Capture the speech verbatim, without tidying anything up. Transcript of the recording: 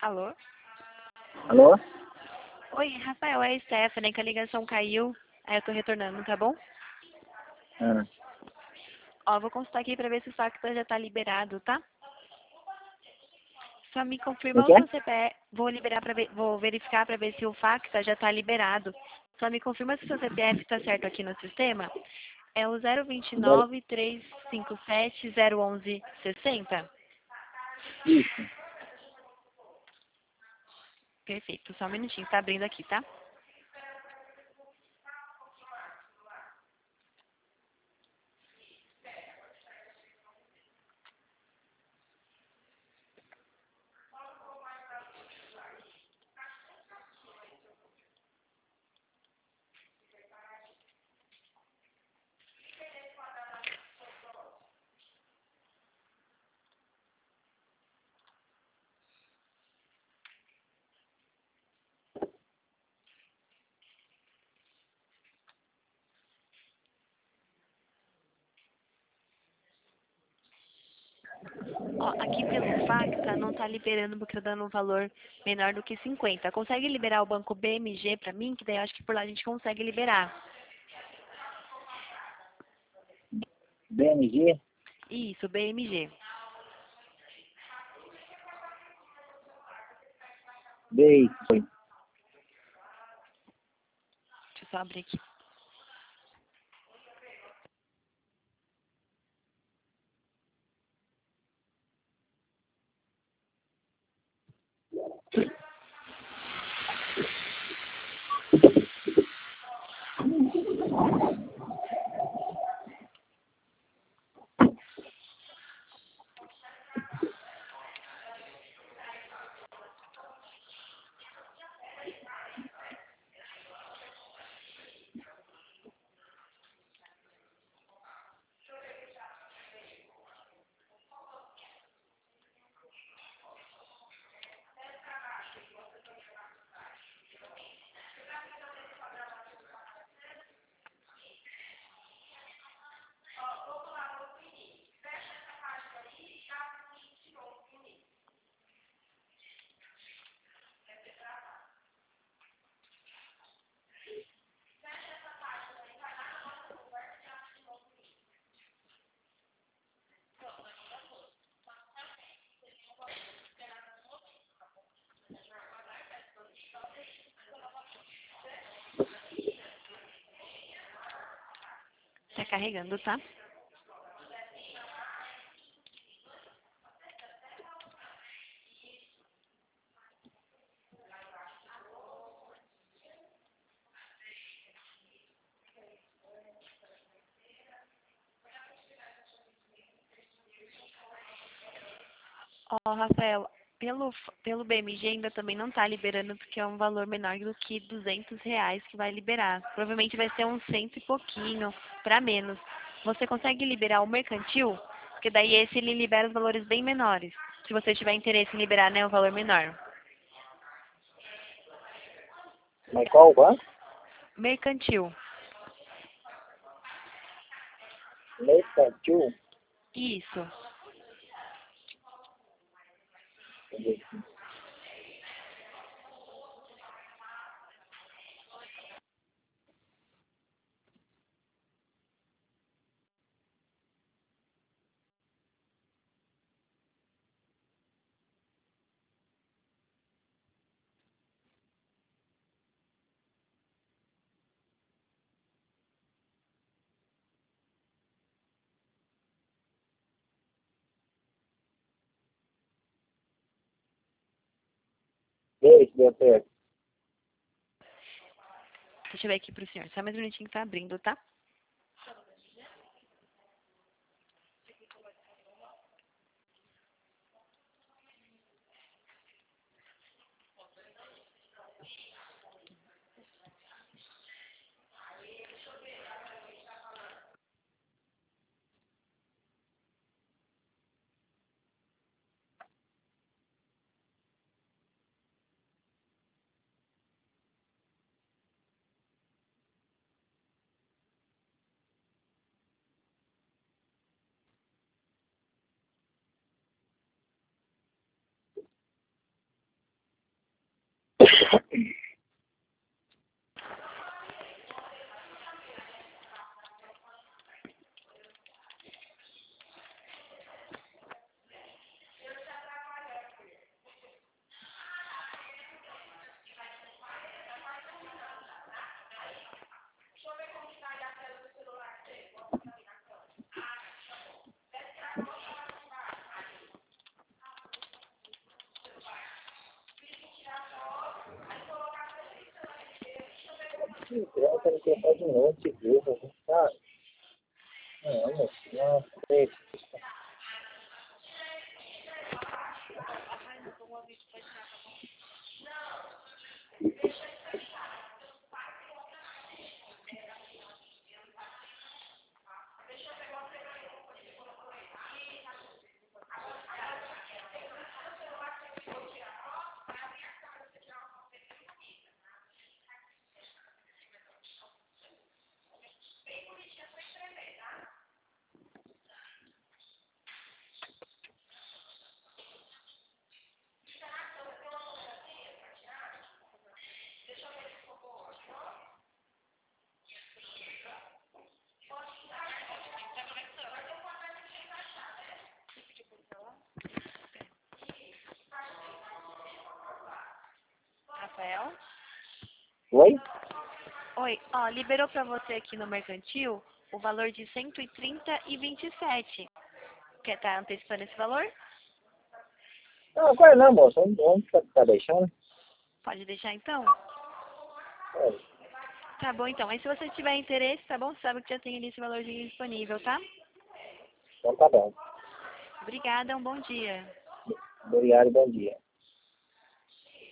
Alô? Alô? Oi, Rafael, é a Stephanie, que a ligação caiu. Aí eu tô retornando, tá bom? Ah, Ó, vou consultar aqui pra ver se o Facta já tá liberado, tá? Só me o confirma o quê? seu C P F. Vou liberar para ver, vou verificar pra ver se o Facta já tá liberado. Só me confirma se o seu C P F tá certo aqui no sistema. É o zero dois Zero- nove, três cinco sete, zero um um seis zero. Isso. Perfeito, só um minutinho, tá abrindo aqui, tá? Ó, aqui pelo Facta não tá liberando porque tá dando um valor menor do que cinquenta. Consegue liberar o banco B M G pra mim? Que daí eu acho que por lá a gente consegue liberar. B M G? Isso, B M G. B I. Foi. Deixa eu só abrir aqui. Tá carregando, tá? Ó, Rafael, pelo, pelo B M G ainda também não tá liberando porque é um valor menor do que duzentos reais que vai liberar. Provavelmente vai ser um cento e pouquinho pra menos. Você consegue liberar o mercantil? Porque daí esse ele libera os valores bem menores. Se você tiver interesse em liberar, né, o valor menor. Mas qual o banco? Mercantil. Mercantil? Isso. Beijo, deu certo. Deixa eu ver aqui pro senhor. Só mais um minutinho que tá abrindo, tá? Entrega, não tem de novo, de burro. Tá? Não, moço, não, deixa. Rafael? Oi? Oi, ó, liberou para você aqui no mercantil o valor de cento e trinta e vinte e sete. Quer estar antecipando esse valor? Não, agora não, moço. Onde, onde você tá deixando? Pode deixar então? É, Tá bom então. Aí se você tiver interesse, tá bom? Você sabe que já tem ali esse valorzinho disponível, tá? então tá bom. Obrigada, um bom dia. Obrigado, bom dia.